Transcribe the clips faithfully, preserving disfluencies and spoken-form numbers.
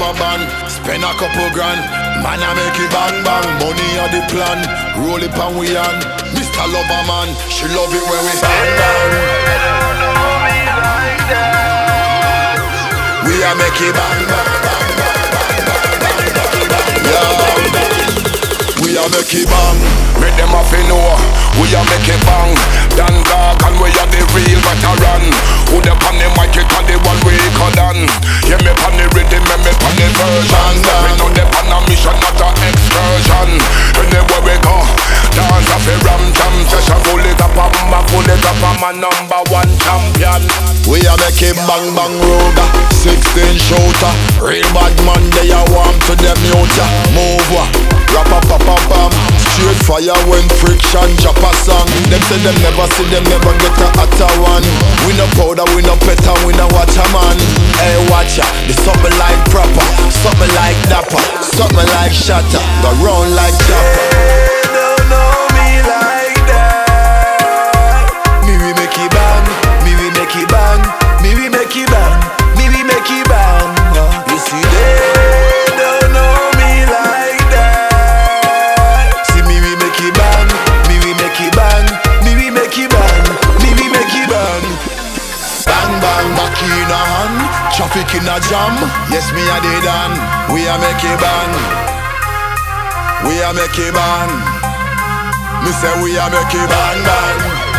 a band, spend a couple grand. Man I make it bang bang, money a the plan. Roll it and we on, Mister Loverman. She love it when we bang bang. We a make it bang bang, bang, bang, bang, bang, bang, bang, yeah. We a make it bang, make them have to know. We a make it bang. Dan Dark and we are the real veteran. Who the pan the mic it and the one we cut on. Yeah me pan the rhythm, me me pan the version. We know the pan a mission, not a excursion. Anywhere we go, dance a fi ram jam session. Pull it up and ma pull it up and my number one champion. We a make it bang bang roga, sixteen shooter. Real bad man they a warm to them mute. Move wa, rap a pa pa bam. Straight fire when friction drop a song. Them say them never see them never get a hotter one. We no powder, we no petter, we no watch a man. Hey watch ya, this something like proper, something like dapper, something like shatter, go round like dapper. They don't know me like that. Me we make it bang, me we make it bang, me we make it bang, me we make it bang. You see they don't know me like that. See me we make it bang, me we make it bang, me we make it bang, me we make it bang. Bang bang back in a hand, traffic in a jam. Yes me a did done. We a make it bang, we a make it bang. Me say we a make it bang bang.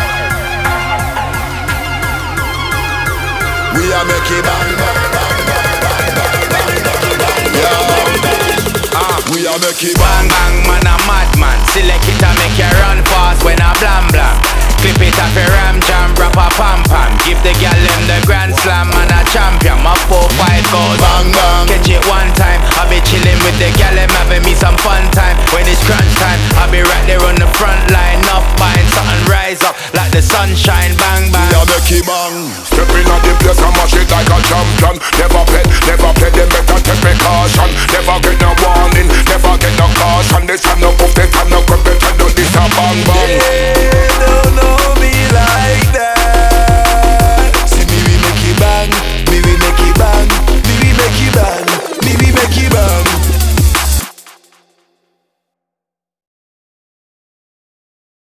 We a make it bang bang bang bang bang bang bang bang. Yeah, ah, we a make it bang bang man a madman. Select it and make you run fast when I blam blam. Clip it up a ram jam, rap a pam pam. Give the gal them the grand slam and a champion. My four five goes bang bang. Catch it one time, I be chilling with the gal them having me some fun time. When it's crunch time, I be right there on the front line. Up buying something rise up like the sunshine. Bang bang. We a make it bang. Step in at the place and mash it like a champion. Never play, never play, them better take precaution. Never get no warning, never get no caution. This time no puff, this time no crap, this time no this a bang bang.